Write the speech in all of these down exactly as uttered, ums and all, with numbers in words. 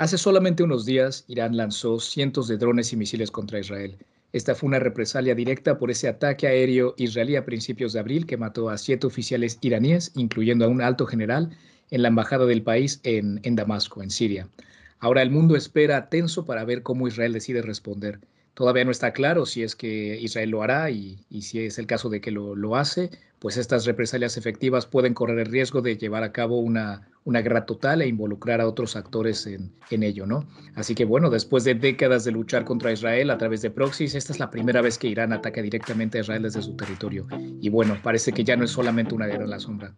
Hace solamente unos días, Irán lanzó cientos de drones y misiles contra Israel. Esta fue una represalia directa por ese ataque aéreo israelí a principios de abril que mató a siete oficiales iraníes, incluyendo a un alto general, en la embajada del país en, en Damasco, en Siria. Ahora el mundo espera tenso para ver cómo Israel decide responder. Todavía no está claro si es que Israel lo hará y, y si es el caso de que lo, lo hace, pues estas represalias efectivas pueden correr el riesgo de llevar a cabo una, una guerra total e involucrar a otros actores en, en ello, ¿no? Así que bueno, después de décadas de luchar contra Israel a través de proxies, esta es la primera vez que Irán ataca directamente a Israel desde su territorio. Y bueno, parece que ya no es solamente una guerra en la sombra.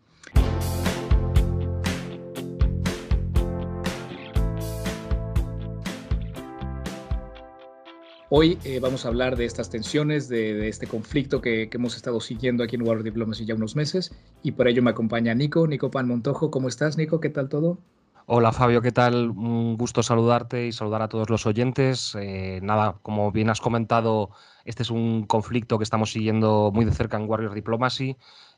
Hoy eh, vamos a hablar de estas tensiones, de, de este conflicto que, que, hemos estado siguiendo aquí en Warrior Diplomacy ya unos meses, y por ello me acompaña Nico, Nico Pan Montojo. ¿Cómo estás, Nico? ¿Qué tal todo? Hola Fabio, ¿qué tal? Un gusto saludarte y saludar a todos los oyentes. Eh, nada, como bien has comentado, este es un conflicto que estamos siguiendo muy de cerca en Warrior Diplomacy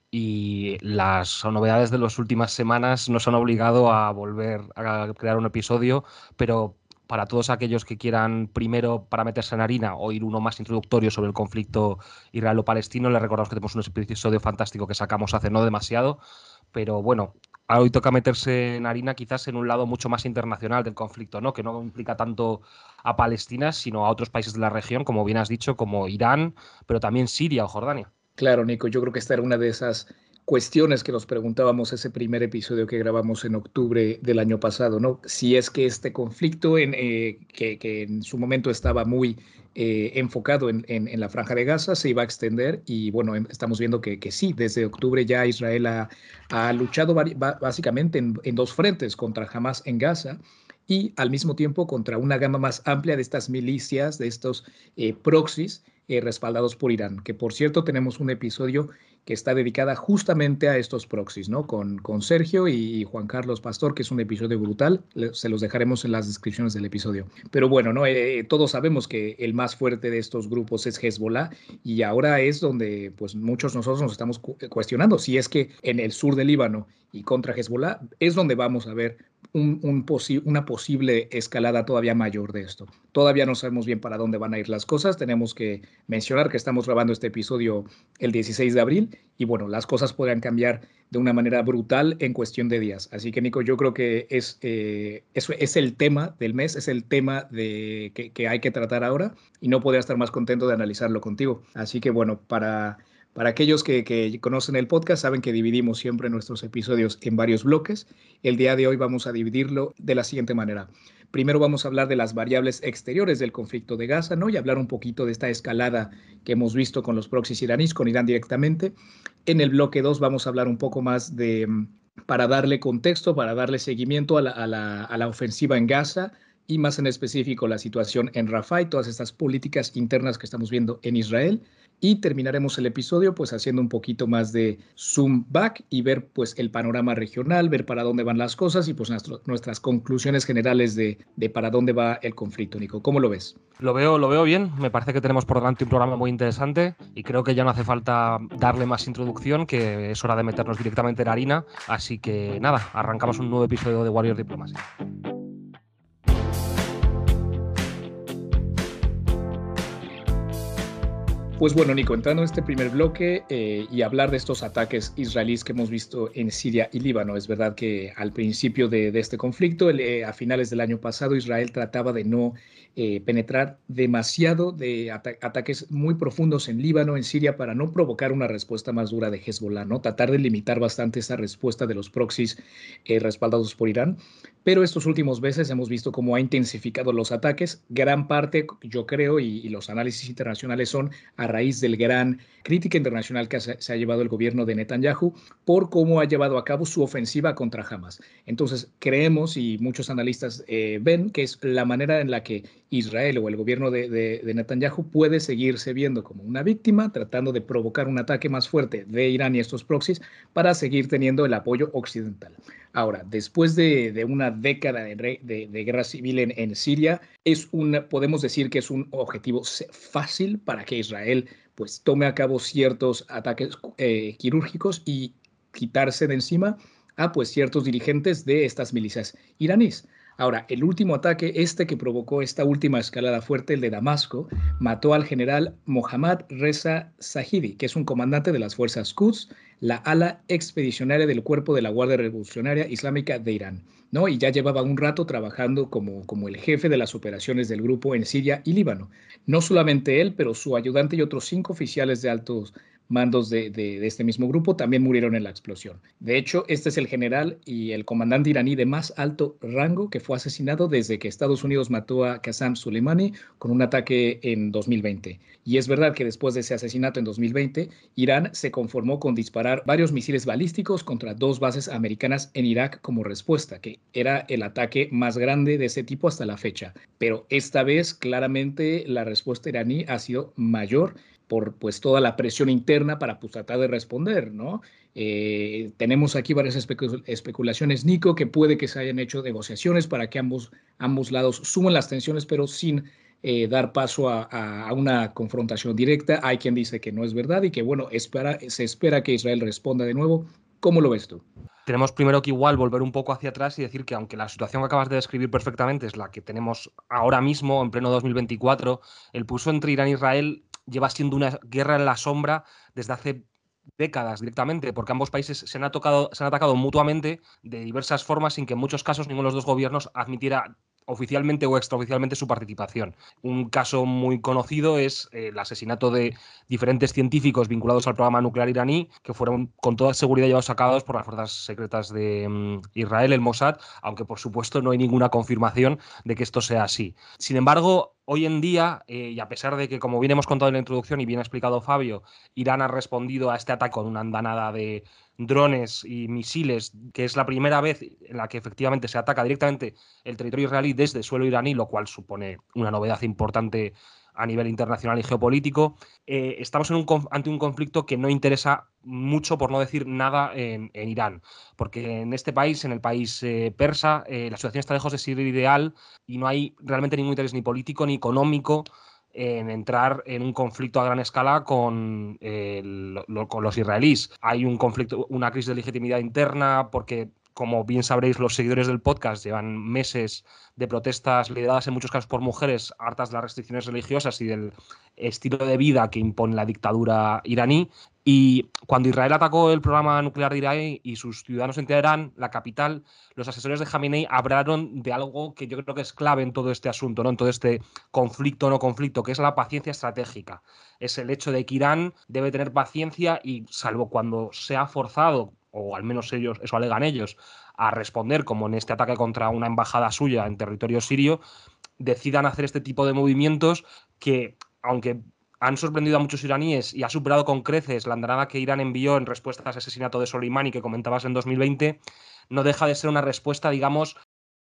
y las novedades de las últimas semanas nos han obligado a volver a crear un episodio, pero para todos aquellos que quieran primero, para meterse en harina, oír uno más introductorio sobre el conflicto israelo-palestino, les recordamos que tenemos un episodio fantástico que sacamos hace no demasiado, pero bueno, hoy toca meterse en harina quizás en un lado mucho más internacional del conflicto, ¿no? Que no implica tanto a Palestina, sino a otros países de la región, como bien has dicho, como Irán, pero también Siria o Jordania. Claro, Nico, yo creo que esta era una de esas cuestiones que nos preguntábamos ese primer episodio que grabamos en octubre del año pasado, ¿no? Si es que este conflicto en, eh, que, que, en su momento estaba muy eh, enfocado en, en, en, la Franja de Gaza se iba a extender y bueno, estamos viendo que, que sí, desde octubre ya Israel ha, ha luchado básicamente en, en dos frentes contra Hamas en Gaza y al mismo tiempo contra una gama más amplia de estas milicias, de estos eh, proxies eh, respaldados por Irán, que por cierto tenemos un episodio que está dedicada justamente a estos proxies, ¿no? Con, con Sergio y, y Juan Carlos Pastor, que es un episodio brutal, Le, se los dejaremos en las descripciones del episodio. Pero bueno, ¿no? Eh, todos sabemos que el más fuerte de estos grupos es Hezbollah y ahora es donde pues muchos nosotros nos estamos cu cuestionando si es que en el sur del Líbano y contra Hezbollah es donde vamos a ver un, un posi una posible escalada todavía mayor de esto. Todavía no sabemos bien para dónde van a ir las cosas, tenemos que mencionar que estamos grabando este episodio el dieciséis de abril y bueno, las cosas podrían cambiar de una manera brutal en cuestión de días. Así que Nico, yo creo que es, eh, es, es el tema del mes, es el tema de, que, que hay que tratar ahora y no podría estar más contento de analizarlo contigo. Así que bueno, para... Para aquellos que, que, conocen el podcast, saben que dividimos siempre nuestros episodios en varios bloques. El día de hoy vamos a dividirlo de la siguiente manera. Primero vamos a hablar de las variables exteriores del conflicto de Gaza, ¿no? Y hablar un poquito de esta escalada que hemos visto con los proxies iraníes, con Irán directamente. En el bloque dos vamos a hablar un poco más de, para darle contexto, para darle seguimiento a la, a la, a la ofensiva en Gaza, y más en específico la situación en Rafah y todas estas políticas internas que estamos viendo en Israel. Y terminaremos el episodio pues haciendo un poquito más de zoom back y ver pues el panorama regional, ver para dónde van las cosas y pues nuestro, nuestras conclusiones generales de, de para dónde va el conflicto, Nico. ¿Cómo lo ves? Lo veo, lo veo bien, me parece que tenemos por delante un programa muy interesante y creo que ya no hace falta darle más introducción, que es hora de meternos directamente en harina, así que nada, arrancamos un nuevo episodio de Warrior Diplomacy. Pues bueno, Nico, entrando en este primer bloque eh, y hablar de estos ataques israelíes que hemos visto en Siria y Líbano, es verdad que al principio de, de este conflicto, el, eh, a finales del año pasado, Israel trataba de no eh, penetrar demasiado de ata ataques muy profundos en Líbano, en Siria, para no provocar una respuesta más dura de Hezbollah, ¿no? Tratar de limitar bastante esa respuesta de los proxies eh, respaldados por Irán. Pero estos últimos meses hemos visto cómo ha intensificado los ataques. Gran parte, yo creo, y, y los análisis internacionales son a raíz del gran crítica internacional que se, se ha llevado el gobierno de Netanyahu por cómo ha llevado a cabo su ofensiva contra Hamas. Entonces, creemos y muchos analistas eh, ven que es la manera en la que Israel o el gobierno de, de, de Netanyahu puede seguirse viendo como una víctima, tratando de provocar un ataque más fuerte de Irán y estos proxies para seguir teniendo el apoyo occidental. Ahora, después de, de una década de, de, de guerra civil en, en Siria, es una, podemos decir que es un objetivo fácil para que Israel pues, tome a cabo ciertos ataques eh, quirúrgicos y quitarse de encima a pues, ciertos dirigentes de estas milicias iraníes. Ahora, el último ataque, este que provocó esta última escalada fuerte, el de Damasco, mató al general Mohammad Reza Zahidi, que es un comandante de las fuerzas Quds, la ala expedicionaria del cuerpo de la Guardia Revolucionaria Islámica de Irán, ¿no? Y ya llevaba un rato trabajando como, como el jefe de las operaciones del grupo en Siria y Líbano. No solamente él, pero su ayudante y otros cinco oficiales de altos mandos de, de, de, este mismo grupo también murieron en la explosión. De hecho, este es el general y el comandante iraní de más alto rango que fue asesinado desde que Estados Unidos mató a Qasem Soleimani con un ataque en dos mil veinte. Y es verdad que después de ese asesinato en dos mil veinte, Irán se conformó con disparar varios misiles balísticos contra dos bases americanas en Irak como respuesta, que era el ataque más grande de ese tipo hasta la fecha. Pero esta vez, claramente, la respuesta iraní ha sido mayor por pues toda la presión interna para pues, tratar de responder, ¿no? Eh, tenemos aquí varias especu especulaciones, Nico, que puede que se hayan hecho negociaciones para que ambos, ambos lados suman las tensiones, pero sin eh, dar paso a, a, a, una confrontación directa. Hay quien dice que no es verdad y que, bueno, espera, se espera que Israel responda de nuevo. ¿Cómo lo ves tú? Tenemos primero que igual volver un poco hacia atrás y decir que aunque la situación que acabas de describir perfectamente es la que tenemos ahora mismo, en pleno dos mil veinticuatro, el pulso entre Irán e Israel lleva siendo una guerra en la sombra desde hace décadas directamente, porque ambos países se han, tocado, se han atacado mutuamente de diversas formas sin que en muchos casos ninguno de los dos gobiernos admitiera oficialmente o extraoficialmente su participación. Un caso muy conocido es eh, el asesinato de diferentes científicos vinculados al programa nuclear iraní, que fueron con toda seguridad llevados a cabo por las fuerzas secretas de um, Israel, el Mossad, aunque por supuesto no hay ninguna confirmación de que esto sea así. Sin embargo, hoy en día, eh, y a pesar de que, como bien hemos contado en la introducción y bien ha explicado Fabio, Irán ha respondido a este ataque con una andanada de drones y misiles, que es la primera vez en la que efectivamente se ataca directamente el territorio israelí desde suelo iraní, lo cual supone una novedad importante a nivel internacional y geopolítico. Eh, estamos en un, ante un conflicto que no interesa mucho, por no decir nada, en, en Irán, porque en este país, en el país eh, persa, eh, la situación está lejos de ser ideal y no hay realmente ningún interés ni político ni económico en entrar en un conflicto a gran escala con, eh, lo, lo, con los israelíes. Hay un conflicto, una crisis de legitimidad interna porque, como bien sabréis los seguidores del podcast, llevan meses de protestas lideradas en muchos casos por mujeres hartas de las restricciones religiosas y del estilo de vida que impone la dictadura iraní. Y cuando Israel atacó el programa nuclear de Irán y sus ciudadanos en Teherán, la capital, los asesores de Jamenei hablaron de algo que yo creo que es clave en todo este asunto, ¿no? En todo este conflicto o no conflicto, que es la paciencia estratégica. Es el hecho de que Irán debe tener paciencia y, salvo cuando sea forzado, o al menos ellos, eso alegan ellos, a responder, como en este ataque contra una embajada suya en territorio sirio, decidan hacer este tipo de movimientos que, aunque han sorprendido a muchos iraníes y ha superado con creces la andanada que Irán envió en respuesta al asesinato de Soleimani que comentabas en dos mil veinte, no deja de ser una respuesta, digamos,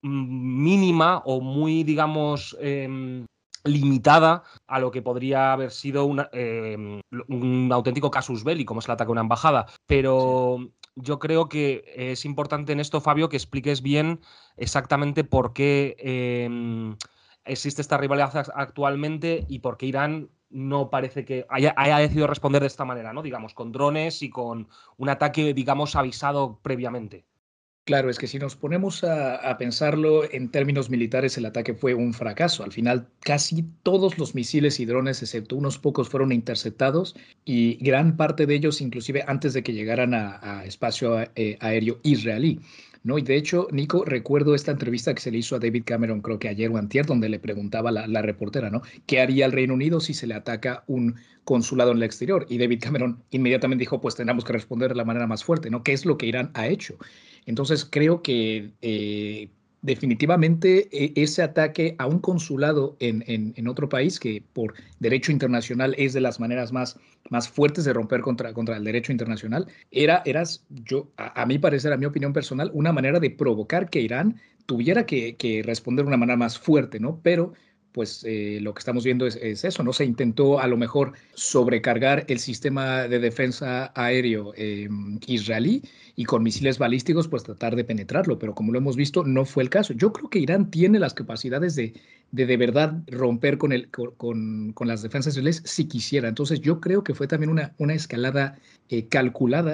mínima o muy, digamos, eh, limitada a lo que podría haber sido una, eh, un auténtico casus belli, como es el ataque a una embajada. Pero sí, yo creo que es importante en esto, Fabio, que expliques bien exactamente por qué eh, existe esta rivalidad actualmente y por qué Irán no parece que haya, haya decidido responder de esta manera, ¿no? Digamos, con drones y con un ataque, digamos, avisado previamente. Claro, es que si nos ponemos a, a, pensarlo en términos militares, el ataque fue un fracaso. Al final, casi todos los misiles y drones, excepto unos pocos, fueron interceptados y gran parte de ellos, inclusive antes de que llegaran a, a espacio a, eh, aéreo israelí. ¿No? Y de hecho, Nico, recuerdo esta entrevista que se le hizo a David Cameron, creo que ayer o antier, donde le preguntaba la, la reportera, ¿no? ¿Qué haría el Reino Unido si se le ataca un consulado en el exterior? Y David Cameron inmediatamente dijo, pues tenemos que responder de la manera más fuerte, ¿no? ¿Qué es lo que Irán ha hecho? Entonces creo que eh, definitivamente eh, ese ataque a un consulado en, en, en, otro país que por derecho internacional es de las maneras más, más fuertes de romper contra, contra el derecho internacional, era, era yo, a, a mi parecer, a mi opinión personal, una manera de provocar que Irán tuviera que, que responder de una manera más fuerte, ¿no? Pero pues eh, lo que estamos viendo es, es, eso, ¿no? Se intentó a lo mejor sobrecargar el sistema de defensa aéreo eh, israelí y con misiles balísticos pues tratar de penetrarlo, pero como lo hemos visto no fue el caso. Yo creo que Irán tiene las capacidades de de, de verdad romper con, el, con, con las defensas israelíes si quisiera. Entonces yo creo que fue también una, una escalada eh, calculada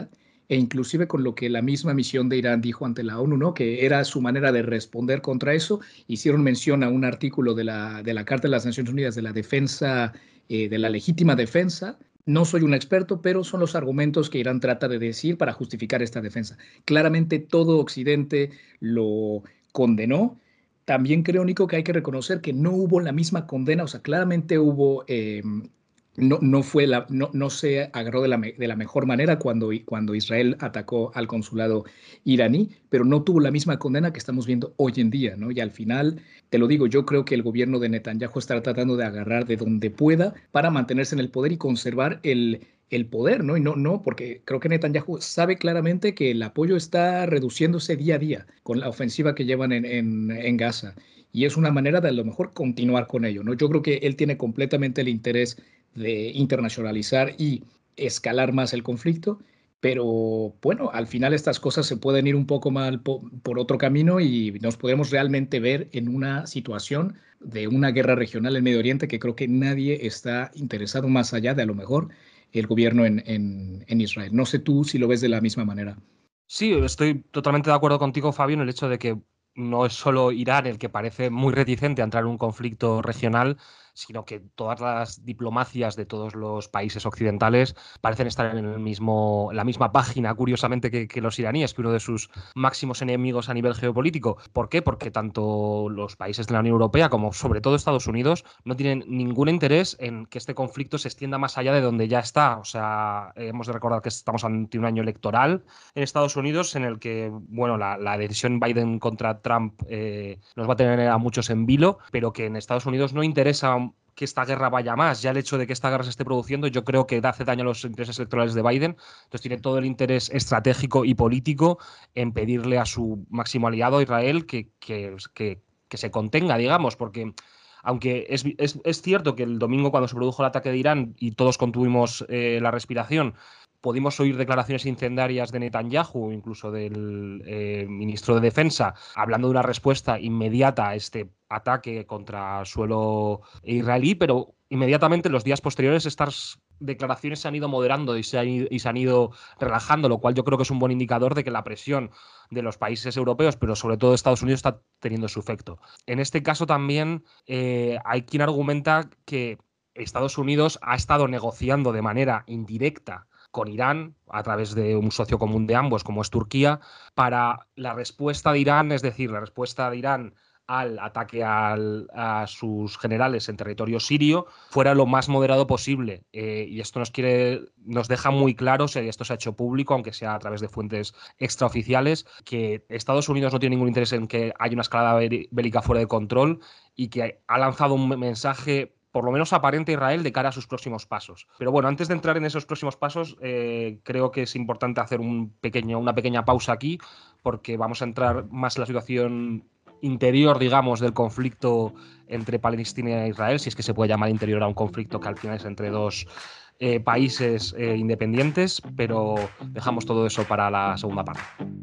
e inclusive con lo que la misma misión de Irán dijo ante la ONU, ¿no? Que era su manera de responder contra eso. Hicieron mención a un artículo de la, de la Carta de las Naciones Unidas de la defensa, eh, de la legítima defensa. No soy un experto, pero son los argumentos que Irán trata de decir para justificar esta defensa. Claramente todo Occidente lo condenó. También creo, Nico, que hay que reconocer que no hubo la misma condena, o sea, claramente hubo, eh, no, no, fue la, no, no se agarró de la, me- de la mejor manera cuando, cuando Israel atacó al consulado iraní, pero no tuvo la misma condena que estamos viendo hoy en día, ¿no? Y al final, te lo digo, yo creo que el gobierno de Netanyahu está tratando de agarrar de donde pueda para mantenerse en el poder y conservar el, el poder, ¿no? Y no, no, porque creo que Netanyahu sabe claramente que el apoyo está reduciéndose día a día con la ofensiva que llevan en, en, en Gaza. Y es una manera de a lo mejor continuar con ello, ¿no? Yo creo que él tiene completamente el interés de internacionalizar y escalar más el conflicto, pero bueno, al final estas cosas se pueden ir un poco mal po por otro camino y nos podemos realmente ver en una situación de una guerra regional en Medio Oriente que creo que nadie está interesado más allá de a lo mejor el gobierno en, en, en Israel. No sé tú si lo ves de la misma manera. Sí, estoy totalmente de acuerdo contigo, Fabio, en el hecho de que no es solo Irán el que parece muy reticente a entrar en un conflicto regional, sino que todas las diplomacias de todos los países occidentales parecen estar en el mismo, la misma página, curiosamente, que, que los iraníes, que uno de sus máximos enemigos a nivel geopolítico. ¿Por qué? Porque tanto los países de la Unión Europea como sobre todo Estados Unidos no tienen ningún interés en que este conflicto se extienda más allá de donde ya está. O sea, hemos de recordar que estamos ante un año electoral en Estados Unidos en el que, bueno, la, la decisión Biden contra Trump eh, nos va a tener a muchos en vilo, pero que en Estados Unidos no interesa que esta guerra vaya más. Ya el hecho de que esta guerra se esté produciendo, yo creo que hace daño a los intereses electorales de Biden. Entonces tiene todo el interés estratégico y político en pedirle a su máximo aliado, Israel, que, que, que, que se contenga, digamos, porque aunque es, es, es, cierto que el domingo cuando se produjo el ataque de Irán y todos contuvimos eh, la respiración, pudimos oír declaraciones incendiarias de Netanyahu, incluso del eh, ministro de Defensa, hablando de una respuesta inmediata a este ataque contra suelo israelí, pero inmediatamente en los días posteriores estas declaraciones se han ido moderando y se han ido, y se han ido relajando, lo cual yo creo que es un buen indicador de que la presión de los países europeos, pero sobre todo de Estados Unidos, está teniendo su efecto. En este caso también eh, hay quien argumenta que Estados Unidos ha estado negociando de manera indirecta con Irán, a través de un socio común de ambos, como es Turquía, para la respuesta de Irán, es decir, la respuesta de Irán al ataque al, a sus generales en territorio sirio, fuera lo más moderado posible. Eh, y esto nos, quiere, nos deja muy claro, y esto se ha hecho público, aunque sea a través de fuentes extraoficiales, que Estados Unidos no tiene ningún interés en que haya una escalada bélica fuera de control y que ha lanzado un mensaje por lo menos aparente a Israel de cara a sus próximos pasos. Pero bueno, antes de entrar en esos próximos pasos, eh, creo que es importante hacer un pequeño, una pequeña pausa aquí, porque vamos a entrar más en la situación interior, digamos, del conflicto entre Palestina e Israel, si es que se puede llamar interior a un conflicto que al final es entre dos eh, países eh, independientes, pero dejamos todo eso para la segunda parte.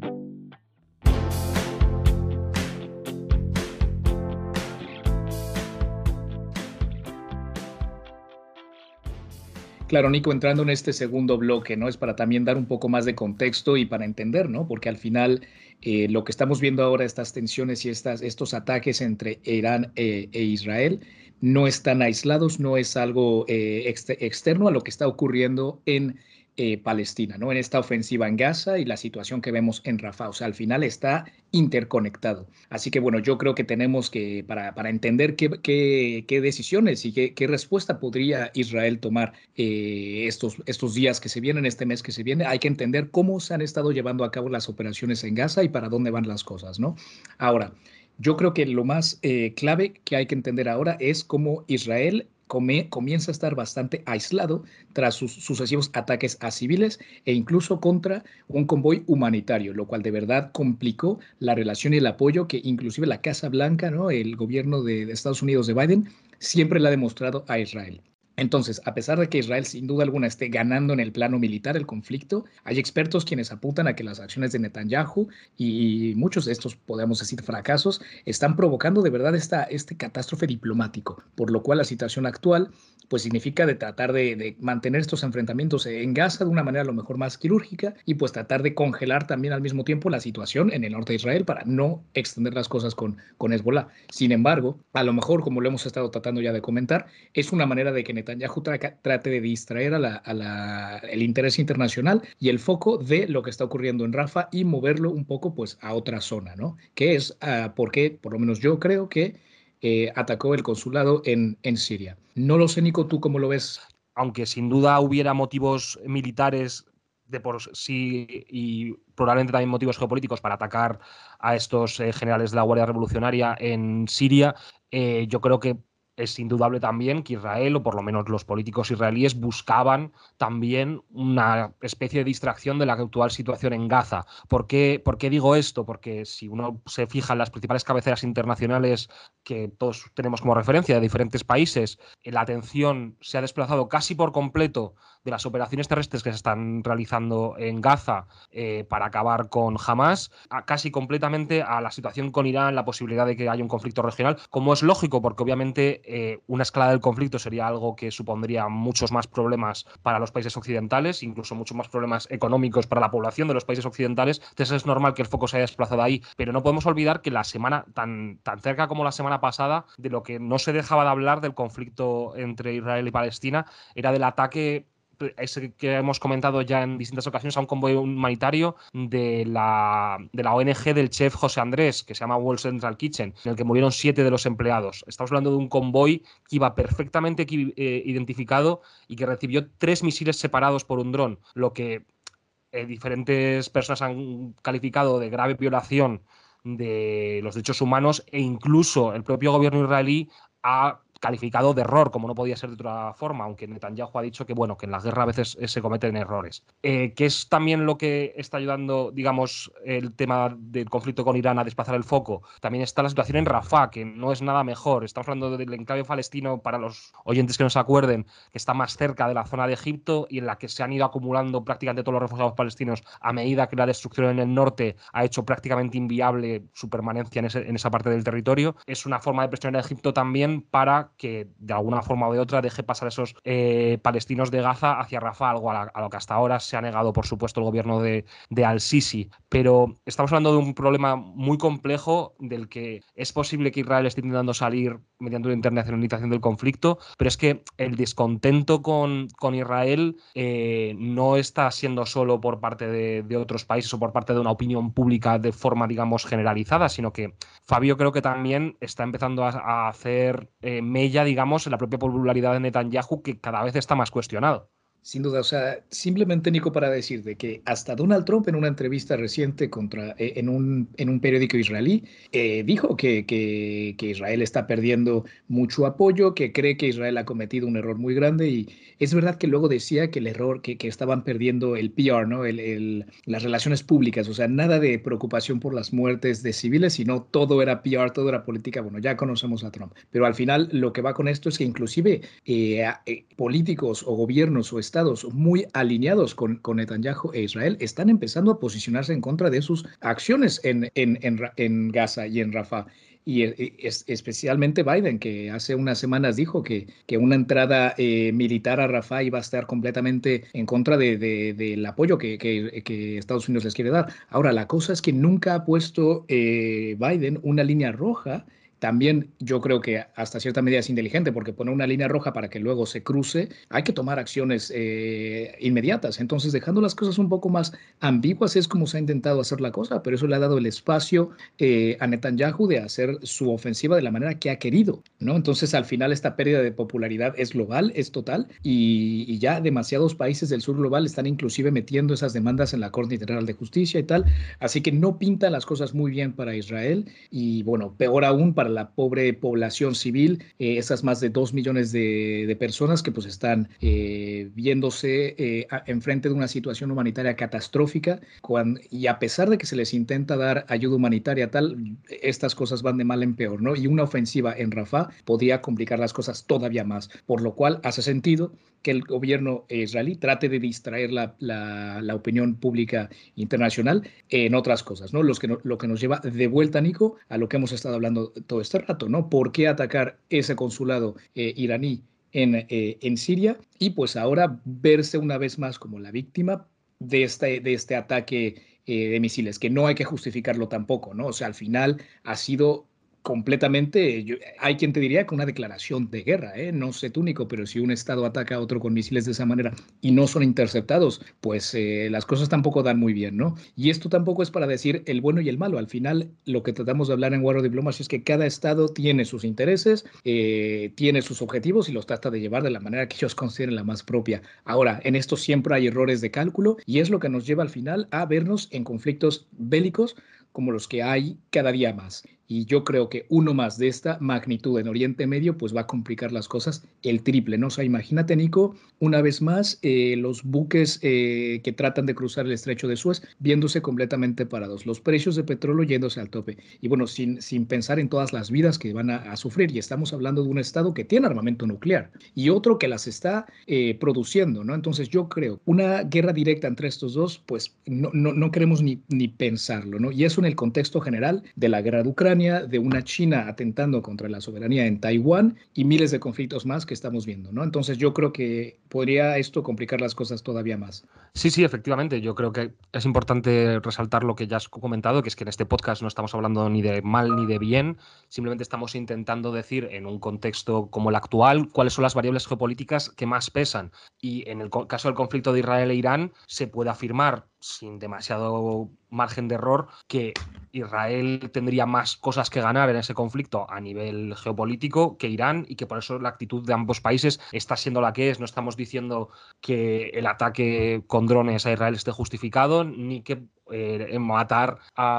Claro, Nico, entrando en este segundo bloque, ¿no? Es para también dar un poco más de contexto y para entender, ¿no? Porque al final eh, lo que estamos viendo ahora, estas tensiones y estas, estos ataques entre Irán e, e Israel, no están aislados, no es algo eh, ex externo a lo que está ocurriendo en eh, Palestina, ¿no? En esta ofensiva en Gaza y la situación que vemos en Rafah. O sea, al final está interconectado. Así que bueno, yo creo que tenemos que, para, para entender qué, qué, qué decisiones y qué, qué respuesta podría Israel tomar eh, estos, estos días que se vienen, este mes que se viene, hay que entender cómo se han estado llevando a cabo las operaciones en Gaza y para dónde van las cosas, ¿no? Ahora, yo creo que lo más eh, clave que hay que entender ahora es cómo Israel come, comienza a estar bastante aislado tras sus sucesivos ataques a civiles e incluso contra un convoy humanitario, lo cual de verdad complicó la relación y el apoyo que inclusive la Casa Blanca, ¿no? El gobierno de, de Estados Unidos de Biden siempre le ha demostrado a Israel. Entonces, a pesar de que Israel sin duda alguna esté ganando en el plano militar el conflicto, hay expertos quienes apuntan a que las acciones de Netanyahu y muchos de estos, podemos decir, fracasos, están provocando de verdad esta, este catástrofe diplomático, por lo cual la situación actual pues significa de tratar de, de mantener estos enfrentamientos en Gaza de una manera a lo mejor más quirúrgica y pues tratar de congelar también al mismo tiempo la situación en el norte de Israel para no extender las cosas con, con Hezbollah. Sin embargo, a lo mejor, como lo hemos estado tratando ya de comentar, es una manera de que Netanyahu tra trate de distraer a la, a la, el interés internacional y el foco de lo que está ocurriendo en Rafah y moverlo un poco pues a otra zona, ¿no? Que es uh, porque, por lo menos yo creo que eh, atacó el consulado en, en Siria. No lo sé, Nico, ¿tú cómo lo ves? Aunque sin duda hubiera motivos militares de por sí y probablemente también motivos geopolíticos para atacar a estos eh, generales de la Guardia Revolucionaria en Siria, eh, yo creo que es indudable también que Israel, o por lo menos los políticos israelíes, buscaban también una especie de distracción de la actual situación en Gaza. ¿Por qué, por qué digo esto? Porque si uno se fija en las principales cabeceras internacionales que todos tenemos como referencia de diferentes países, la atención se ha desplazado casi por completo de las operaciones terrestres que se están realizando en Gaza eh, para acabar con Hamas, a casi completamente a la situación con Irán, la posibilidad de que haya un conflicto regional, como es lógico, porque obviamente eh, una escalada del conflicto sería algo que supondría muchos más problemas para los países occidentales, incluso muchos más problemas económicos para la población de los países occidentales. Entonces es normal que el foco se haya desplazado ahí, pero no podemos olvidar que la semana, tan, tan cerca como la semana pasada, de lo que no se dejaba de hablar del conflicto entre Israel y Palestina era del ataque ese que hemos comentado ya en distintas ocasiones a un convoy humanitario de la, de la O N G del chef José Andrés, que se llama World Central Kitchen, en el que murieron siete de los empleados. Estamos hablando de un convoy que iba perfectamente eh, identificado y que recibió tres misiles separados por un dron, lo que eh, diferentes personas han calificado de grave violación de los derechos humanos, e incluso el propio gobierno israelí ha calificado de error, como no podía ser de otra forma, aunque Netanyahu ha dicho que, bueno, que en la guerra a veces se cometen errores. Eh, que es también lo que está ayudando, digamos, el tema del conflicto con Irán a desplazar el foco. También está la situación en Rafah, que no es nada mejor. Estamos hablando del enclave palestino, para los oyentes que no se acuerden, que está más cerca de la zona de Egipto y en la que se han ido acumulando prácticamente todos los refugiados palestinos a medida que la destrucción en el norte ha hecho prácticamente inviable su permanencia en, ese, en esa parte del territorio. Es una forma de presionar a Egipto también para que de alguna forma o de otra deje pasar esos eh, palestinos de Gaza hacia Rafah, algo a, la, a lo que hasta ahora se ha negado, por supuesto, el gobierno de, de Al-Sisi. Pero estamos hablando de un problema muy complejo del que es posible que Israel esté intentando salir mediante una internacionalización del conflicto, pero es que el descontento con, con Israel eh, no está siendo solo por parte de, de otros países o por parte de una opinión pública de forma, digamos, generalizada, sino que Fabio creo que también está empezando a, a hacer eh, mella, digamos, en la propia popularidad de Netanyahu, que cada vez está más cuestionado. Sin duda, o sea, simplemente, Nico, para decir de que hasta Donald Trump en una entrevista reciente contra, eh, en, un, en un periódico israelí eh, dijo que, que, que Israel está perdiendo mucho apoyo, que cree que Israel ha cometido un error muy grande y es verdad que luego decía que el error, que, que estaban perdiendo el P R, ¿no? El, el, las relaciones públicas, o sea, nada de preocupación por las muertes de civiles, sino todo era P R, todo era política. Bueno, ya conocemos a Trump, pero al final lo que va con esto es que inclusive eh, eh, políticos o gobiernos o estados muy alineados con, con Netanyahu e Israel están empezando a posicionarse en contra de sus acciones en, en, en, en Gaza y en Rafah. Y es, especialmente Biden, que hace unas semanas dijo que, que una entrada eh, militar a Rafah iba a estar completamente en contra de, de, del apoyo que, que, que, Estados Unidos les quiere dar. Ahora, la cosa es que nunca ha puesto eh, Biden una línea roja. También yo creo que hasta cierta medida es inteligente porque poner una línea roja para que luego se cruce, hay que tomar acciones eh, inmediatas. Entonces, dejando las cosas un poco más ambiguas es como se ha intentado hacer la cosa, pero eso le ha dado el espacio eh, a Netanyahu de hacer su ofensiva de la manera que ha querido, ¿no? Entonces, al final, esta pérdida de popularidad es global, es total, y, y ya demasiados países del sur global están inclusive metiendo esas demandas en la Corte Internacional de Justicia y tal. Así que no pinta las cosas muy bien para Israel y, bueno, peor aún para la pobre población civil, eh, esas más de dos millones de, de personas que pues están eh, viéndose eh, a, enfrente de una situación humanitaria catastrófica cuando, y a pesar de que se les intenta dar ayuda humanitaria tal, estas cosas van de mal en peor, ¿no? Y una ofensiva en Rafah podría complicar las cosas todavía más, por lo cual hace sentido que el gobierno israelí trate de distraer la, la, la opinión pública internacional en otras cosas, ¿no? Los que no, lo que nos lleva de vuelta, Nico, a lo que hemos estado hablando todo este rato, ¿no? ¿Por qué atacar ese consulado eh, iraní en, eh, en Siria? Y pues ahora verse una vez más como la víctima de este, de este ataque eh, de misiles, que no hay que justificarlo tampoco, ¿no? O sea, al final ha sido completamente, yo, hay quien te diría que una declaración de guerra, ¿eh? No sé tú, Nico, pero si un Estado ataca a otro con misiles de esa manera y no son interceptados, pues eh, las cosas tampoco dan muy bien, ¿no? Y esto tampoco es para decir el bueno y el malo. Al final, lo que tratamos de hablar en War of Diplomacy es que cada Estado tiene sus intereses, eh, tiene sus objetivos y los trata de llevar de la manera que ellos consideren la más propia. Ahora, en esto siempre hay errores de cálculo y es lo que nos lleva al final a vernos en conflictos bélicos como los que hay cada día más. Y yo creo que uno más de esta magnitud en Oriente Medio pues va a complicar las cosas el triple, ¿no? O sea, imagínate, Nico, una vez más eh, los buques eh, que tratan de cruzar el estrecho de Suez viéndose completamente parados, los precios de petróleo yéndose al tope. Y bueno, sin, sin pensar en todas las vidas que van a, a sufrir. Y estamos hablando de un Estado que tiene armamento nuclear y otro que las está eh, produciendo, ¿no? Entonces yo creo, una guerra directa entre estos dos, pues no, no, no queremos ni, ni pensarlo, ¿no? Y eso en el contexto general de la guerra de Ucrania, de una China atentando contra la soberanía en Taiwán y miles de conflictos más que estamos viendo, ¿no? Entonces yo creo que podría esto complicar las cosas todavía más. Sí, sí, efectivamente. Yo creo que es importante resaltar lo que ya has comentado, que es que en este podcast no estamos hablando ni de mal ni de bien, simplemente estamos intentando decir en un contexto como el actual cuáles son las variables geopolíticas que más pesan. Y en el caso del conflicto de Israel e Irán se puede afirmar sin demasiado margen de error que Israel tendría más cosas que ganar en ese conflicto a nivel geopolítico que Irán y que por eso la actitud de ambos países está siendo la que es. No estamos diciendo que el ataque con drones a Israel esté justificado ni que eh, matar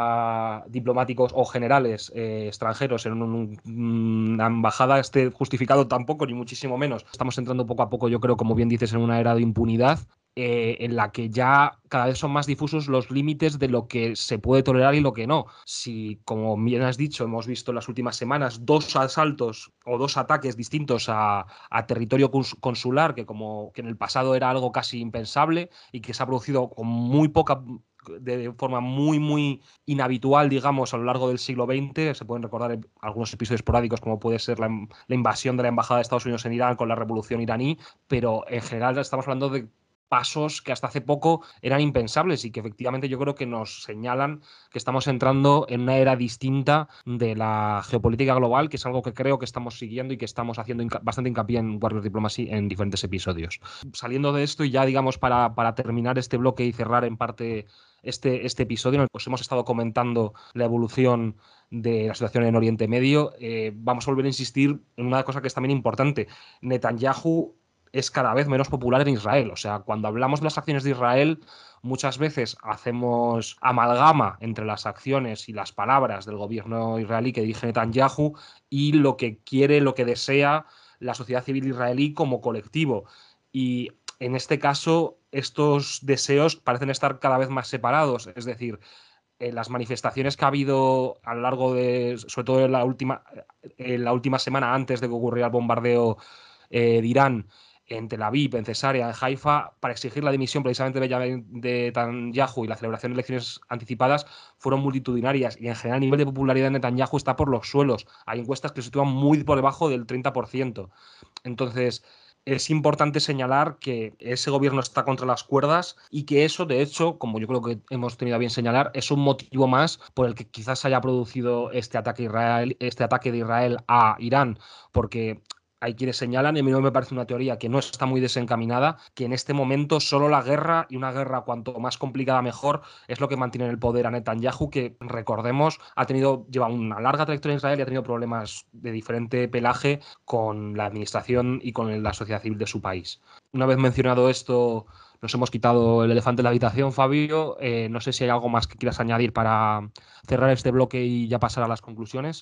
a diplomáticos o generales eh, extranjeros en un, un, una embajada esté justificado tampoco, ni muchísimo menos. Estamos entrando poco a poco, yo creo, como bien dices, en una era de impunidad Eh, en la que ya cada vez son más difusos los límites de lo que se puede tolerar y lo que no. Si, como bien has dicho, hemos visto en las últimas semanas dos asaltos o dos ataques distintos a, a territorio consular, que como que en el pasado era algo casi impensable y que se ha producido con muy poca de forma muy, muy inhabitual, digamos, a lo largo del siglo veinte. Se pueden recordar algunos episodios esporádicos, como puede ser la, la invasión de la Embajada de Estados Unidos en Irán con la Revolución iraní, pero en general estamos hablando de pasos que hasta hace poco eran impensables y que efectivamente yo creo que nos señalan que estamos entrando en una era distinta de la geopolítica global, que es algo que creo que estamos siguiendo y que estamos haciendo hinca- bastante hincapié en Warrior Diplomacy en diferentes episodios. Saliendo de esto y ya digamos para, para terminar este bloque y cerrar en parte este, este episodio, en el que os hemos estado comentando la evolución de la situación en Oriente Medio, eh, vamos a volver a insistir en una cosa que es también importante. Netanyahu es cada vez menos popular en Israel. O sea, cuando hablamos de las acciones de Israel, muchas veces hacemos amalgama entre las acciones y las palabras del gobierno israelí que dirige Netanyahu y lo que quiere, lo que desea la sociedad civil israelí como colectivo. Y en este caso, estos deseos parecen estar cada vez más separados. Es decir, en las manifestaciones que ha habido a lo largo de, sobre todo en la última, en la última semana antes de que ocurriera el bombardeo eh, de Irán, en Tel Aviv, en Cesarea, en Haifa, para exigir la dimisión precisamente de Netanyahu y la celebración de elecciones anticipadas, fueron multitudinarias. Y en general el nivel de popularidad de Netanyahu está por los suelos. Hay encuestas que se sitúan muy por debajo del treinta por ciento. Entonces, es importante señalar que ese gobierno está contra las cuerdas y que eso, de hecho, como yo creo que hemos tenido a bien señalar, es un motivo más por el que quizás se haya producido este ataque, Israel, este ataque de Israel a Irán, porque hay quienes señalan, y a mí no me parece una teoría que no está muy desencaminada, que en este momento solo la guerra, y una guerra cuanto más complicada mejor, es lo que mantiene en el poder a Netanyahu, que recordemos ha tenido, lleva una larga trayectoria en Israel y ha tenido problemas de diferente pelaje con la administración y con la sociedad civil de su país. Una vez mencionado esto, nos hemos quitado el elefante de la habitación, Fabio. Eh, no sé si hay algo más que quieras añadir para cerrar este bloque y ya pasar a las conclusiones.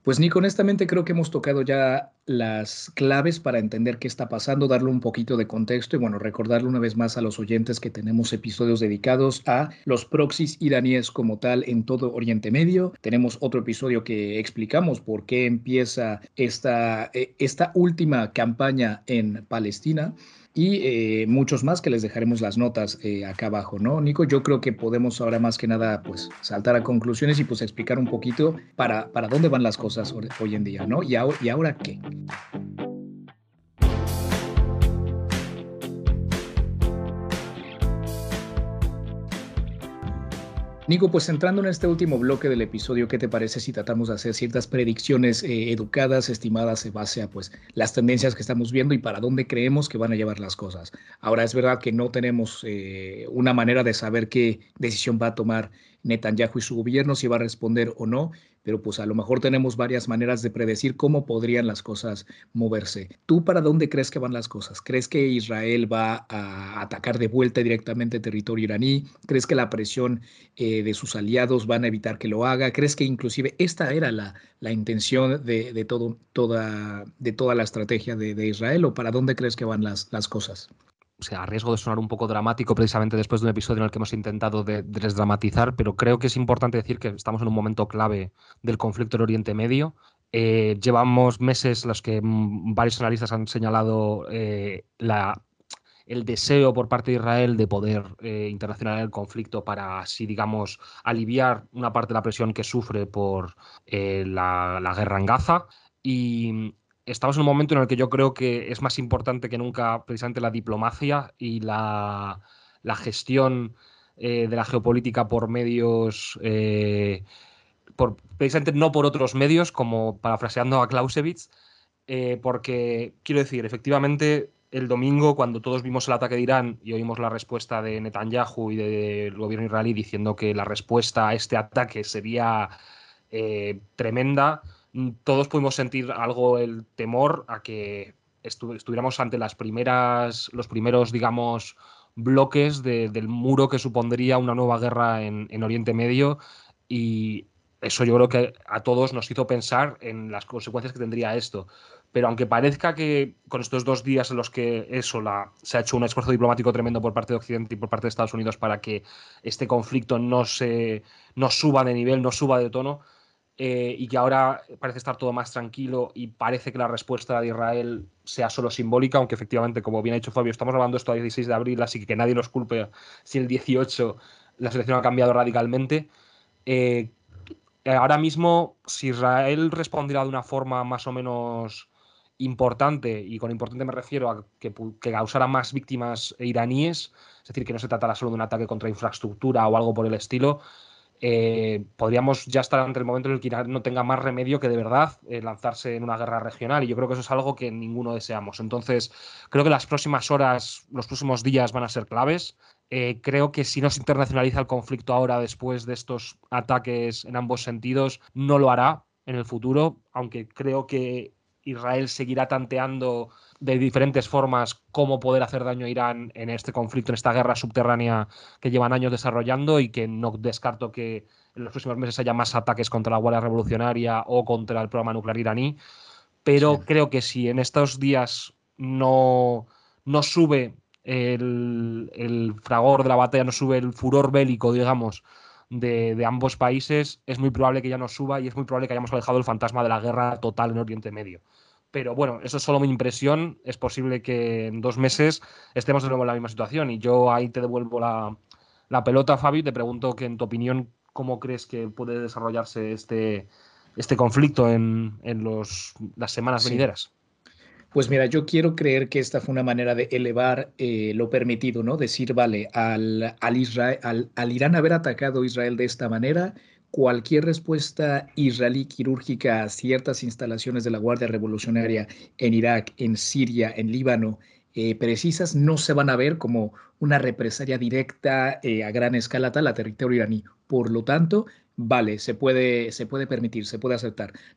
Pues Nico, honestamente creo que hemos tocado ya las claves para entender qué está pasando, darle un poquito de contexto y bueno, recordarle una vez más a los oyentes que tenemos episodios dedicados a los proxies iraníes como tal en todo Oriente Medio. Tenemos otro episodio que explicamos por qué empieza esta, eh, esta última campaña en Palestina. Y eh, muchos más que les dejaremos las notas eh, acá abajo, ¿no, Nico? Yo creo que podemos ahora más que nada pues saltar a conclusiones y pues explicar un poquito para, para dónde van las cosas hoy, hoy en día, ¿no? ¿Y, ahora, ¿Y ahora qué? Nico, pues entrando en este último bloque del episodio, ¿qué te parece si tratamos de hacer ciertas predicciones eh, educadas, estimadas en base a pues, las tendencias que estamos viendo y para dónde creemos que van a llevar las cosas? Ahora, es verdad que no tenemos eh, una manera de saber qué decisión va a tomar Netanyahu y su gobierno, si va a responder o no, pero pues a lo mejor tenemos varias maneras de predecir cómo podrían las cosas moverse. ¿Tú para dónde crees que van las cosas? ¿Crees que Israel va a atacar de vuelta directamente territorio iraní? ¿Crees que la presión eh, de sus aliados van a evitar que lo haga? ¿Crees que inclusive esta era la, la intención de, de, todo, toda, de toda la estrategia de, de Israel o para dónde crees que van las, las cosas? O sea, a riesgo de sonar un poco dramático precisamente después de un episodio en el que hemos intentado de, de desdramatizar, pero creo que es importante decir que estamos en un momento clave del conflicto en Oriente Medio. Eh, llevamos meses en los que mm, varios analistas han señalado eh, la, el deseo por parte de Israel de poder eh, internacionalizar el conflicto para así, digamos, aliviar una parte de la presión que sufre por eh, la, la guerra en Gaza. Y estamos en un momento en el que yo creo que es más importante que nunca precisamente la diplomacia y la, la gestión eh, de la geopolítica por medios, eh, por, precisamente no por otros medios, como parafraseando a Clausewitz, eh, porque quiero decir, efectivamente, el domingo, cuando todos vimos el ataque de Irán y oímos la respuesta de Netanyahu y del gobierno israelí diciendo que la respuesta a este ataque sería eh, tremenda, todos pudimos sentir algo el temor a que estu estuviéramos ante las primeras, los primeros, digamos, bloques de, del muro que supondría una nueva guerra en, en Oriente Medio y eso yo creo que a todos nos hizo pensar en las consecuencias que tendría esto. Pero aunque parezca que con estos dos días en los que eso la, se ha hecho un esfuerzo diplomático tremendo por parte de Occidente y por parte de Estados Unidos para que este conflicto no, se, no suba de nivel, no suba de tono, eh, y que ahora parece estar todo más tranquilo y parece que la respuesta de Israel sea solo simbólica, aunque efectivamente, como bien ha dicho Fabio, estamos grabando esto a dieciséis de abril, así que que nadie nos culpe si el dieciocho la situación ha cambiado radicalmente. Eh, Ahora mismo, si Israel respondiera de una forma más o menos importante, y con importante me refiero a que, que causara más víctimas iraníes, es decir, que no se tratara solo de un ataque contra infraestructura o algo por el estilo, eh, podríamos ya estar ante el momento en el que Irán no tenga más remedio que de verdad eh, lanzarse en una guerra regional, y yo creo que eso es algo que ninguno deseamos. Entonces, creo que las próximas horas, los próximos días van a ser claves. Eh, creo que si no se internacionaliza el conflicto ahora, después de estos ataques en ambos sentidos, no lo hará en el futuro, aunque creo que Israel seguirá tanteando de diferentes formas cómo poder hacer daño a Irán en este conflicto, en esta guerra subterránea que llevan años desarrollando, y que no descarto que en los próximos meses haya más ataques contra la Guardia Revolucionaria o contra el programa nuclear iraní. Sí. Pero creo que si en estos días no, no sube el, el fragor de la batalla, no sube el furor bélico, digamos, de, de ambos países, es muy probable que ya no suba y es muy probable que hayamos alejado el fantasma de la guerra total en Oriente Medio. Pero bueno, eso es solo mi impresión. Es posible que en dos meses estemos de nuevo en la misma situación. Y yo ahí te devuelvo la, la pelota, Fabi, y te pregunto que en tu opinión, ¿cómo crees que puede desarrollarse este, este conflicto en, en los, las semanas Sí. venideras? Pues mira, yo quiero creer que esta fue una manera de elevar eh, lo permitido, ¿no? Decir, vale, al, al, Israel, al, al Irán haber atacado a Israel de esta manera, cualquier respuesta israelí quirúrgica a ciertas instalaciones de la Guardia Revolucionaria en Irak, en Siria, en Líbano, eh, precisas, no se van a ver como una represalia directa eh, a gran escala tal a territorio iraní. Por lo tanto, vale, se puede, se puede permitir, se puede aceptar. No,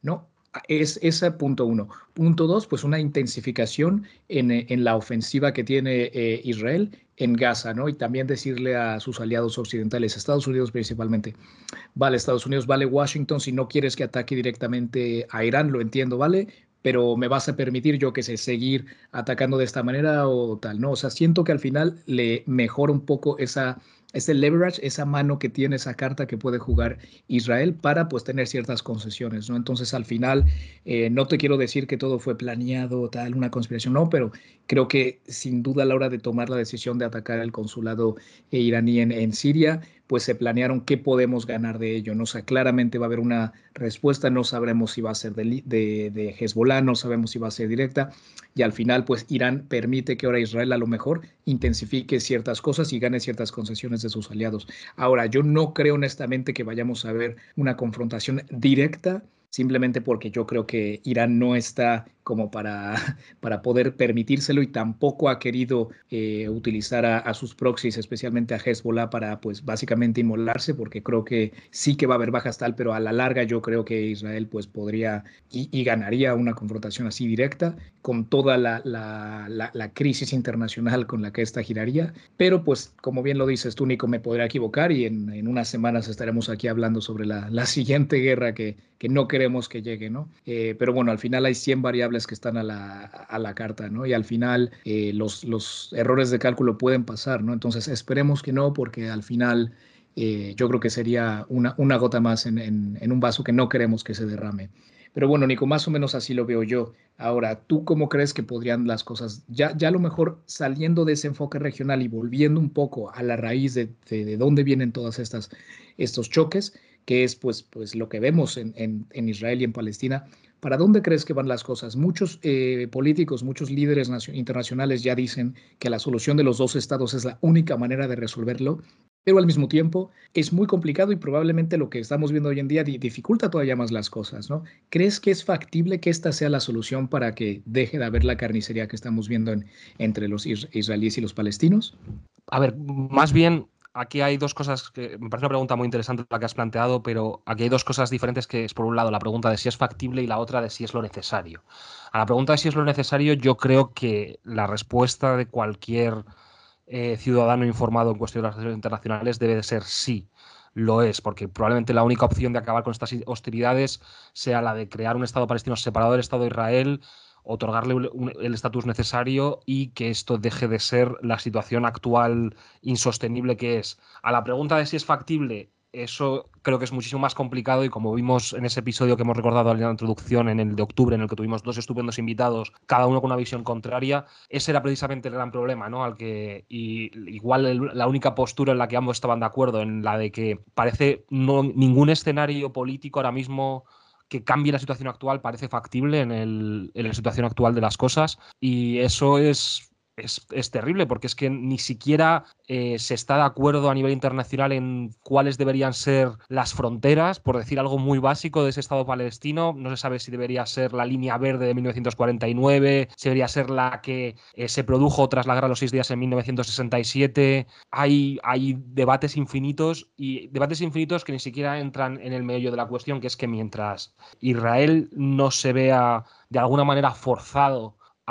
Es ese punto uno. Punto dos, pues una intensificación en, eh, en la ofensiva que tiene eh, Israel en Gaza, ¿no? Y también decirle a sus aliados occidentales, Estados Unidos principalmente, vale, Estados Unidos, vale, Washington, si no quieres que ataque directamente a Irán, lo entiendo, vale, pero me vas a permitir, yo que sé, seguir atacando de esta manera o tal, ¿no? O sea, siento que al final le mejora un poco esa, ese leverage, esa mano que tiene, esa carta que puede jugar Israel para pues tener ciertas concesiones, ¿no? Entonces, al final, eh, no te quiero decir que todo fue planeado, tal, una conspiración, no, pero creo que sin duda a la hora de tomar la decisión de atacar el consulado eh, iraní en, en Siria, pues se planearon qué podemos ganar de ello, ¿no? O sea, claramente va a haber una respuesta, no sabremos si va a ser de, de, de Hezbollah, no sabemos si va a ser directa, y al final, pues Irán permite que ahora Israel a lo mejor intensifique ciertas cosas y gane ciertas concesiones de sus aliados. Ahora, yo no creo honestamente que vayamos a ver una confrontación directa, simplemente porque yo creo que Irán no está como para, para poder permitírselo y tampoco ha querido eh, utilizar a, a, sus proxies, especialmente a Hezbollah, para pues básicamente inmolarse, porque creo que sí que va a haber bajas tal, pero a la larga yo creo que Israel pues podría y, y ganaría una confrontación así directa con toda la, la, la, la crisis internacional con la que esta giraría. Pero pues como bien lo dices tú, Nico, me podría equivocar y en, en unas semanas estaremos aquí hablando sobre la, la siguiente guerra que, que no queremos que llegue, ¿no? Eh, pero bueno, al final hay cien variables que están a la, a la carta, ¿no? Y al final eh, los, los errores de cálculo pueden pasar, ¿no? Entonces esperemos que no, porque al final eh, yo creo que sería una, una gota más en, en, en un vaso que no queremos que se derrame. Pero bueno, Nico, más o menos así lo veo yo. Ahora, ¿tú cómo crees que podrían las cosas, ya, ya a lo mejor saliendo de ese enfoque regional y volviendo un poco a la raíz de, de, de dónde vienen todas estas estos choques, que es pues, pues lo que vemos en, en, en Israel y en Palestina? ¿Para dónde crees que van las cosas? Muchos eh, políticos, muchos líderes internacionales ya dicen que la solución de los dos estados es la única manera de resolverlo, pero al mismo tiempo es muy complicado y probablemente lo que estamos viendo hoy en día dificulta todavía más las cosas, ¿no? ¿Crees que es factible que esta sea la solución para que deje de haber la carnicería que estamos viendo en, entre los israelíes y los palestinos? A ver, más bien aquí hay dos cosas que me parece una pregunta muy interesante la que has planteado, pero aquí hay dos cosas diferentes, que es por un lado la pregunta de si es factible y la otra de si es lo necesario. A la pregunta de si es lo necesario, yo creo que la respuesta de cualquier eh, ciudadano informado en cuestiones de relaciones internacionales debe de ser sí. Lo es, porque probablemente la única opción de acabar con estas hostilidades sea la de crear un Estado palestino separado del Estado de Israel, otorgarle un, el estatus necesario y que esto deje de ser la situación actual insostenible que es. A la pregunta de si es factible, eso creo que es muchísimo más complicado, y como vimos en ese episodio que hemos recordado en la introducción, en el de octubre, en el que tuvimos dos estupendos invitados, cada uno con una visión contraria, ese era precisamente el gran problema, ¿no? Al que, y igual el, la única postura en la que ambos estaban de acuerdo, en la de que parece no, ningún escenario político ahora mismo que cambie la situación actual parece factible en, el, en la situación actual de las cosas, y eso es, es, es terrible, porque es que ni siquiera eh, se está de acuerdo a nivel internacional en cuáles deberían ser las fronteras, por decir algo muy básico de ese Estado palestino. No se sabe si debería ser la línea verde de mil novecientos cuarenta y nueve, si debería ser la que eh, se produjo tras la guerra de los seis días en mil novecientos sesenta y siete. Hay, hay debates infinitos, y debates infinitos que ni siquiera entran en el meollo de la cuestión, que es que mientras Israel no se vea de alguna manera forzado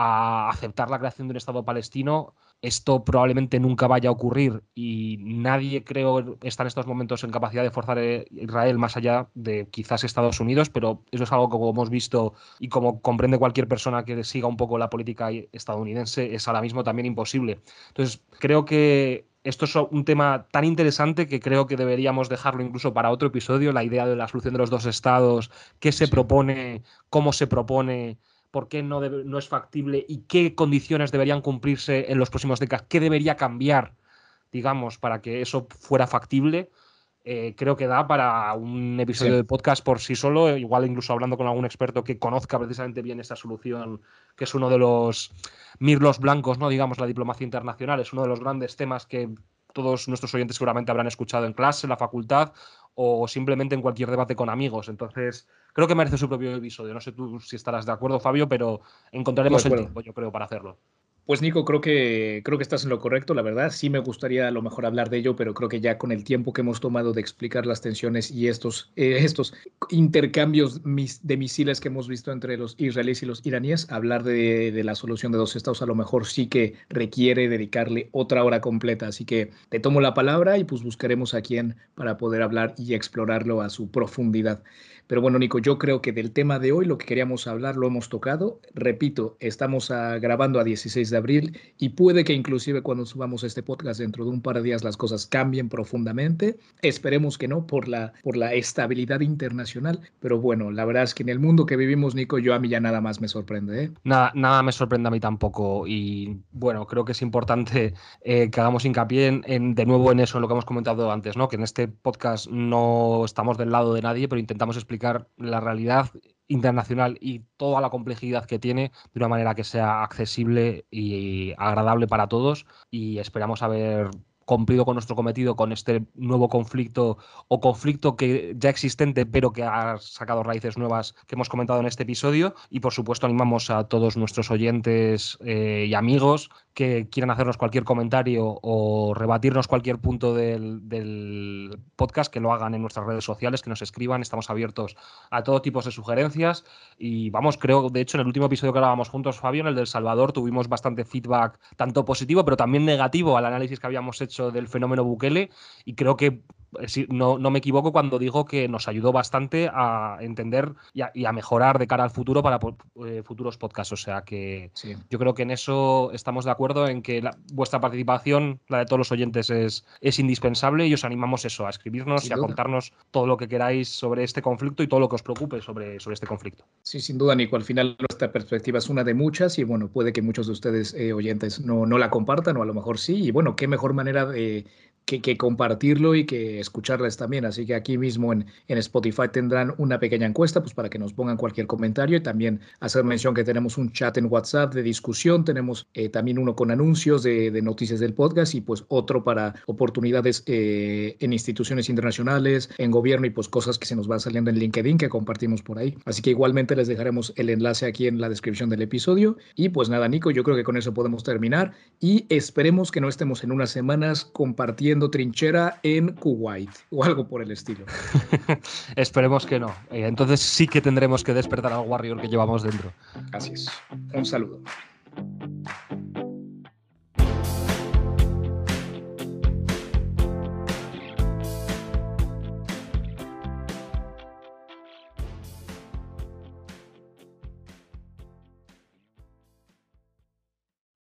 a aceptar la creación de un Estado palestino, esto probablemente nunca vaya a ocurrir, y nadie, creo, está en estos momentos en capacidad de forzar a Israel más allá de quizás Estados Unidos, pero eso es algo que, como hemos visto y como comprende cualquier persona que siga un poco la política estadounidense, es ahora mismo también imposible. Entonces, creo que esto es un tema tan interesante que creo que deberíamos dejarlo incluso para otro episodio, la idea de la solución de los dos estados, qué se Sí. propone, cómo se propone, por qué no, debe, no es factible y qué condiciones deberían cumplirse en los próximos décadas, qué debería cambiar, digamos, para que eso fuera factible. Eh, creo que da para un episodio Sí. de podcast por sí solo, igual incluso hablando con algún experto que conozca precisamente bien esta solución, que es uno de los mirlos blancos, ¿no? Digamos, la diplomacia internacional, es uno de los grandes temas que todos nuestros oyentes seguramente habrán escuchado en clase, en la facultad o simplemente en cualquier debate con amigos. Entonces, creo que merece su propio episodio. No sé tú si estarás de acuerdo, Fabio, pero De encontraremos el acuerdo. tiempo, yo creo, para hacerlo. Pues Nico, creo que, creo que estás en lo correcto, la verdad. Sí me gustaría a lo mejor hablar de ello, pero creo que ya con el tiempo que hemos tomado de explicar las tensiones y estos, eh, estos intercambios mis, de misiles que hemos visto entre los israelíes y los iraníes, hablar de, de la solución de dos estados a lo mejor sí que requiere dedicarle otra hora completa. Así que te tomo la palabra y pues buscaremos a quién para poder hablar y explorarlo a su profundidad. Pero bueno, Nico, yo creo que del tema de hoy lo que queríamos hablar lo hemos tocado. Repito, estamos a, grabando a dieciséis de abril y puede que inclusive cuando subamos este podcast dentro de un par de días las cosas cambien profundamente. Esperemos que no por la, por la estabilidad internacional. Pero bueno, la verdad es que en el mundo que vivimos, Nico, yo a mí ya nada más me sorprende, ¿eh? Nada, nada me sorprende a mí tampoco y bueno, creo que es importante eh, que hagamos hincapié en, en, de nuevo en eso, en lo que hemos comentado antes, ¿no? Que en este podcast no estamos del lado de nadie, pero intentamos explicar la realidad internacional y toda la complejidad que tiene de una manera que sea accesible y agradable para todos y esperamos haber cumplido con nuestro cometido con este nuevo conflicto o conflicto que ya existente pero que ha sacado raíces nuevas que hemos comentado en este episodio y por supuesto animamos a todos nuestros oyentes eh, y amigos que quieran hacernos cualquier comentario o rebatirnos cualquier punto del, del podcast, que lo hagan en nuestras redes sociales, que nos escriban, estamos abiertos a todo tipo de sugerencias y vamos, creo, de hecho en el último episodio que grabamos juntos, Fabio, en el del Salvador, tuvimos bastante feedback, tanto positivo pero también negativo al análisis que habíamos hecho del fenómeno Bukele y creo que no, no me equivoco cuando digo que nos ayudó bastante a entender y a, y a mejorar de cara al futuro para eh, futuros podcasts. O sea que sí. Yo creo que en eso estamos de acuerdo, en que la, vuestra participación, la de todos los oyentes, es, es indispensable y os animamos eso, a escribirnos sin y a duda. Contarnos todo lo que queráis sobre este conflicto y todo lo que os preocupe sobre, sobre este conflicto. Sí, sin duda, Nico. Al final nuestra perspectiva es una de muchas y bueno, puede que muchos de ustedes eh, oyentes no, no la compartan o a lo mejor sí. Y bueno, qué mejor manera de... Que, que compartirlo y que escucharlas también. Así que aquí mismo en, en Spotify tendrán una pequeña encuesta pues para que nos pongan cualquier comentario y también hacer mención que tenemos un chat en WhatsApp de discusión, tenemos eh, también uno con anuncios de, de noticias del podcast y pues otro para oportunidades eh, en instituciones internacionales, en gobierno y pues cosas que se nos van saliendo en LinkedIn que compartimos por ahí. Así que igualmente les dejaremos el enlace aquí en la descripción del episodio y pues nada, Nico, yo creo que con eso podemos terminar y esperemos que no estemos en unas semanas compartiendo trinchera en Kuwait o algo por el estilo. Esperemos que no. Entonces sí que tendremos que despertar al Warrior que llevamos dentro. Así es. Un saludo.